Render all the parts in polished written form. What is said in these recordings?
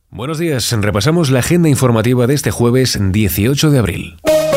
Buenos días, repasamos la agenda informativa de este jueves 18 de abril.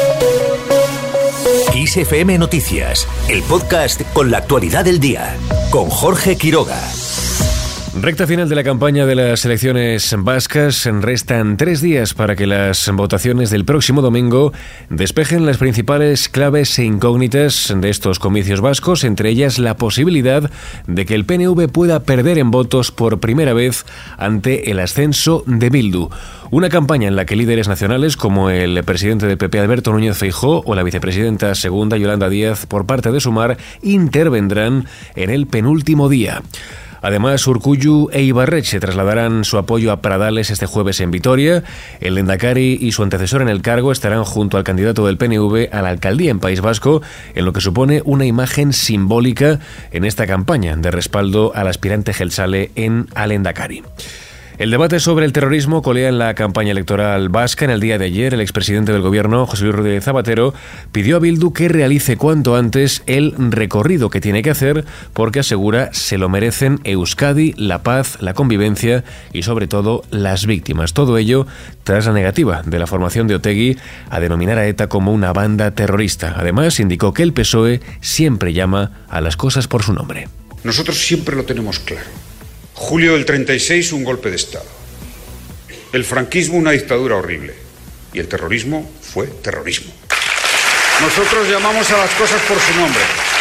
XFM Noticias, el podcast con la actualidad del día, con Jorge Quiroga. Recta final de la campaña de las elecciones vascas. Restan 3 días para que las votaciones del próximo domingo despejen las principales claves e incógnitas de estos comicios vascos, entre ellas la posibilidad de que el PNV pueda perder en votos por primera vez ante el ascenso de Bildu. Una campaña en la que líderes nacionales como el presidente del PP Alberto Núñez Feijóo o la vicepresidenta segunda Yolanda Díaz por parte de Sumar intervendrán en el penúltimo día. Además, Urkullu e Ibarretxe trasladarán su apoyo a Pradales este jueves en Vitoria. El Lehendakari y su antecesor en el cargo estarán junto al candidato del PNV a la alcaldía en País Vasco, en lo que supone una imagen simbólica en esta campaña de respaldo al aspirante jeltzale al Lehendakari. El debate sobre el terrorismo colea en la campaña electoral vasca. En el día de ayer, el expresidente del gobierno, José Luis Rodríguez Zapatero, pidió a Bildu que realice cuanto antes el recorrido que tiene que hacer porque, asegura, se lo merecen Euskadi, la paz, la convivencia y, sobre todo, las víctimas. Todo ello tras la negativa de la formación de Otegi a denominar a ETA como una banda terrorista. Además, indicó que el PSOE siempre llama a las cosas por su nombre. Nosotros siempre lo tenemos claro. Julio del 36, un golpe de Estado. El franquismo, una dictadura horrible. Y el terrorismo fue terrorismo. Nosotros llamamos a las cosas por su nombre.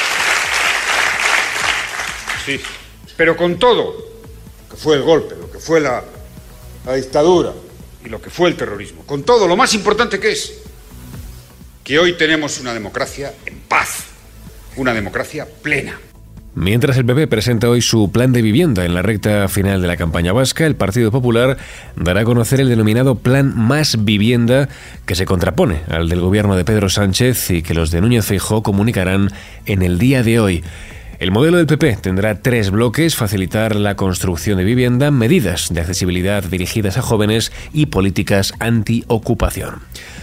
Sí, pero con todo, lo que fue el golpe, lo que fue la dictadura y lo que fue el terrorismo, con todo, lo más importante que es que hoy tenemos una democracia en paz, una democracia plena. Mientras el PP presenta hoy su plan de vivienda en la recta final de la campaña vasca, el Partido Popular dará a conocer el denominado Plan Más Vivienda, que se contrapone al del gobierno de Pedro Sánchez y que los de Núñez Feijóo comunicarán en el día de hoy. El modelo del PP tendrá 3 bloques: facilitar la construcción de vivienda, medidas de accesibilidad dirigidas a jóvenes y políticas antiocupación.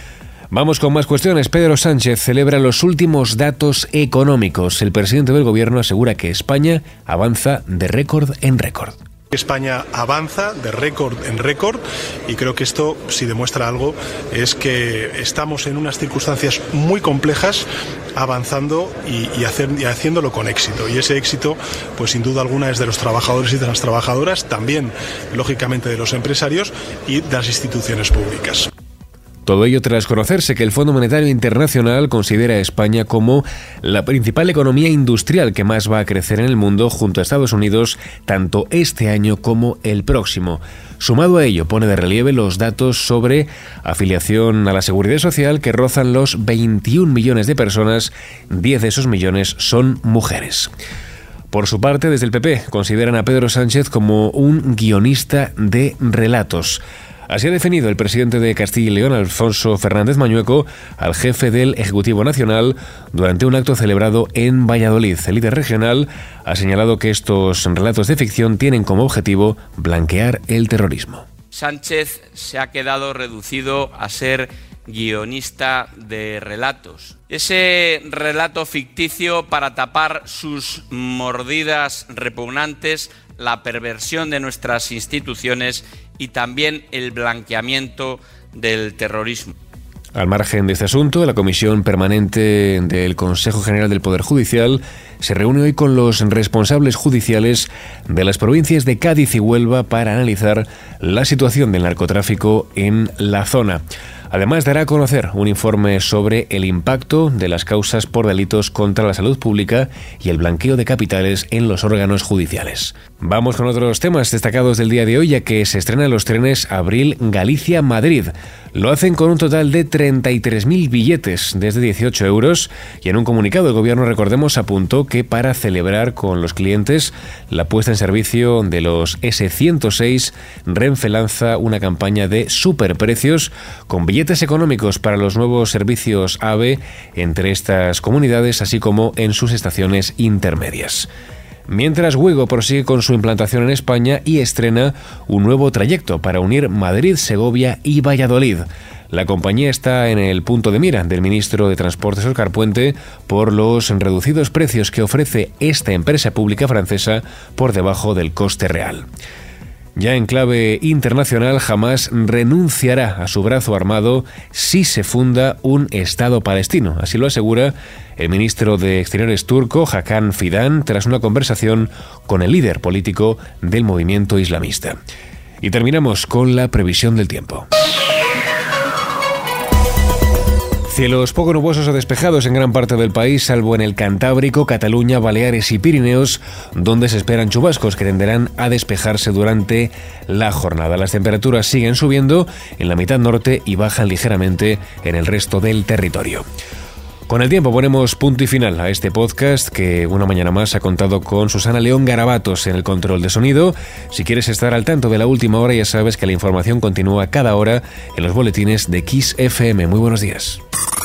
Vamos con más cuestiones. Pedro Sánchez celebra los últimos datos económicos. El presidente del gobierno asegura que España avanza de récord en récord. España avanza de récord en récord y creo que esto, si demuestra algo, es que estamos en unas circunstancias muy complejas avanzando y haciéndolo con éxito. Y ese éxito, pues sin duda alguna, es de los trabajadores y de las trabajadoras, también, lógicamente, de los empresarios y de las instituciones públicas. Todo ello tras conocerse que el Fondo Monetario Internacional considera a España como la principal economía industrial que más va a crecer en el mundo junto a Estados Unidos tanto este año como el próximo. Sumado a ello, pone de relieve los datos sobre afiliación a la Seguridad Social que rozan los 21 millones de personas, 10 de esos millones son mujeres. Por su parte, desde el PP consideran a Pedro Sánchez como un guionista de relatos. Así ha definido el presidente de Castilla y León, Alfonso Fernández Mañueco, al jefe del Ejecutivo Nacional durante un acto celebrado en Valladolid. El líder regional ha señalado que estos relatos de ficción tienen como objetivo blanquear el terrorismo. Sánchez se ha quedado reducido a ser guionista de relatos. Ese relato ficticio para tapar sus mordidas repugnantes, la perversión de nuestras instituciones y también el blanqueamiento del terrorismo. Al margen de este asunto, la Comisión Permanente del Consejo General del Poder Judicial se reúne hoy con los responsables judiciales de las provincias de Cádiz y Huelva para analizar la situación del narcotráfico en la zona. Además, dará a conocer un informe sobre el impacto de las causas por delitos contra la salud pública y el blanqueo de capitales en los órganos judiciales. Vamos con otros temas destacados del día de hoy, ya que se estrenan los trenes Abril-Galicia-Madrid. Lo hacen con un total de 33.000 billetes desde 18 euros y en un comunicado el gobierno, recordemos, apuntó que para celebrar con los clientes la puesta en servicio de los S106, Renfe lanza una campaña de superprecios con billetes económicos para los nuevos servicios AVE entre estas comunidades, así como en sus estaciones intermedias. Mientras, Wigo prosigue con su implantación en España y estrena un nuevo trayecto para unir Madrid, Segovia y Valladolid. La compañía está en el punto de mira del ministro de Transportes, Óscar Puente, por los reducidos precios que ofrece esta empresa pública francesa por debajo del coste real. Ya en clave internacional, Hamás renunciará a su brazo armado si se funda un Estado palestino. Así lo asegura el ministro de Exteriores turco, Hakan Fidan, tras una conversación con el líder político del movimiento islamista. Y terminamos con la previsión del tiempo. Cielos poco nubosos o despejados en gran parte del país, salvo en el Cantábrico, Cataluña, Baleares y Pirineos, donde se esperan chubascos que tenderán a despejarse durante la jornada. Las temperaturas siguen subiendo en la mitad norte y bajan ligeramente en el resto del territorio. Con el tiempo ponemos punto y final a este podcast que una mañana más ha contado con Susana León Garabatos en el control de sonido. Si quieres estar al tanto de la última hora, ya sabes que la información continúa cada hora en los boletines de Kiss FM. Muy buenos días.